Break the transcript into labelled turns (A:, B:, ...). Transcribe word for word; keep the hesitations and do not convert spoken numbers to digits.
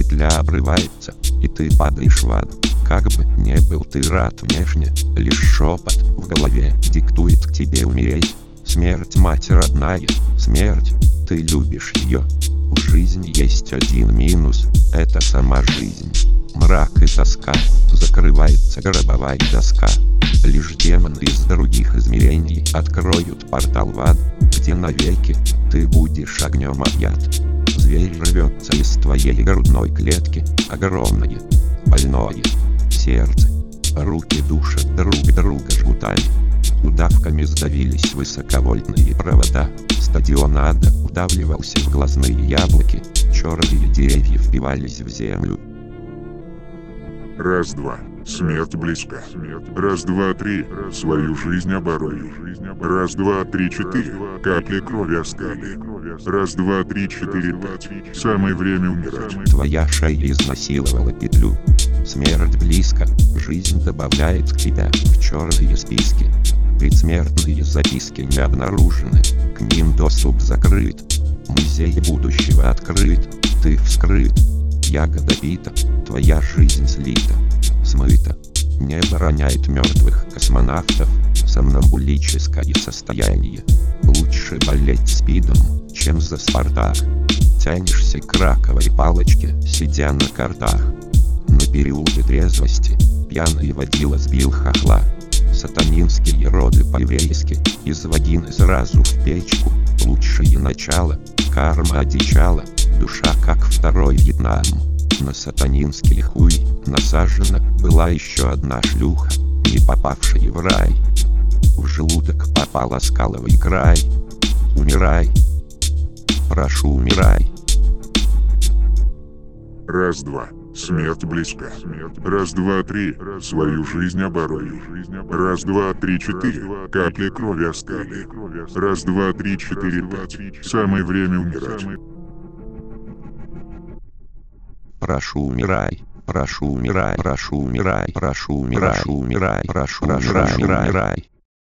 A: петля обрывается, и ты падаешь в ад. Как бы не был ты рад внешне, лишь шепот в голове диктует к тебе умереть. Смерть, мать родная, смерть, ты любишь ее. В жизни есть один минус, это сама жизнь. Мрак и тоска, закрывается гробовая доска. Лишь демоны из других измерений откроют портал в ад, где навеки ты будешь огнем объят. Зверь рвется из твоей грудной клетки, огромное, больное сердце. Руки душат друг друга жгутами. Удавками сдавились высоковольтные провода. Стадион ада удавливался в глазные яблоки. Черные деревья впивались в землю.
B: Раз-два. Смерть близко. Раз-два-три. Свою жизнь оборою. Раз-два-три-четыре. Капли крови оскали. Раз-два-три-четыре-пять. Самое время умирать.
A: Твоя шея изнасиловала петлю. Смерть близко. Жизнь добавляет тебя в черные списки. Предсмертные записки не обнаружены. К ним доступ закрыт. Музей будущего открыт. Ты вскрыт. Ягода пита, твоя жизнь слита, смыта. Небо роняет мертвых космонавтов. Сомнамбулическое состояние. Лучше болеть спидом, чем за Спартак. Тянешься к раковой палочке, сидя на картах. На периоде трезвости пьяный водила сбил хохла. Сатанинские роды по-еврейски, из вагины сразу в печку. Лучшее начало, карма одичала. Душа как второй Вьетнам. На сатанинский хуй насажена была еще одна шлюха, не попавшая в рай. В желудок попала скаловый край. Умирай, прошу, умирай.
B: Раз-два. Смерть близко. Раз-два-три. Свою жизнь оборою. Раз-два-три-четыре. Капли крови оскали. Раз-два-три-четыре-пять. Самое время умирать.
A: Прошу, умирай, прошу, умирай, прошу, умирай, прошу, умирай, прошу, умирай, прошу, умирай, умирай.